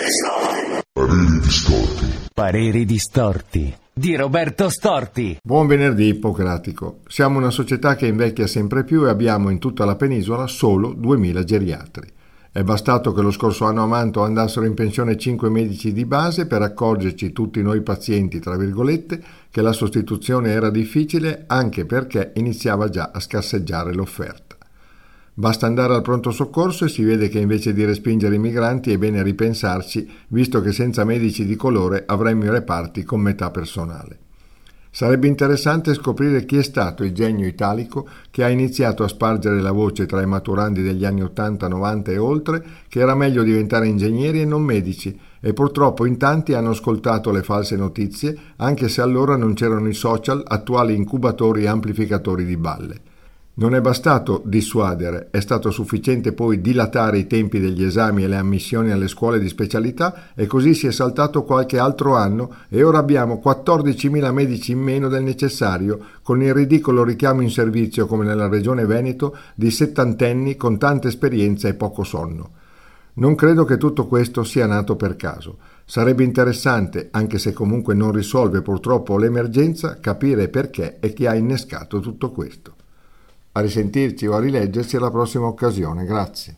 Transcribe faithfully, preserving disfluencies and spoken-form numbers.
Pareri distorti. Pareri distorti di Roberto Storti. Buon venerdì ippocratico. Siamo una società che invecchia sempre più e abbiamo in tutta la penisola solo duemila geriatri. È bastato che lo scorso anno a Mantova andassero in pensione cinque medici di base per accorgerci tutti noi pazienti, tra virgolette, che la sostituzione era difficile anche perché iniziava già a scarseggiare l'offerta. Basta andare al pronto soccorso e si vede che invece di respingere i migranti è bene ripensarci, visto che senza medici di colore avremmo i reparti con metà personale. Sarebbe interessante scoprire chi è stato il genio italico che ha iniziato a spargere la voce tra i maturandi degli anni ottanta, novanta e oltre che era meglio diventare ingegneri e non medici, e purtroppo in tanti hanno ascoltato le false notizie, anche se allora non c'erano i social, attuali incubatori e amplificatori di balle. Non è bastato dissuadere, è stato sufficiente poi dilatare i tempi degli esami e le ammissioni alle scuole di specialità e così si è saltato qualche altro anno e ora abbiamo quattordicimila medici in meno del necessario, con il ridicolo richiamo in servizio, come nella regione Veneto, di settantenni con tanta esperienza e poco sonno. Non credo che tutto questo sia nato per caso. Sarebbe interessante, anche se comunque non risolve purtroppo l'emergenza, capire perché e chi ha innescato tutto questo. A risentirci o a rileggerci alla prossima occasione. Grazie.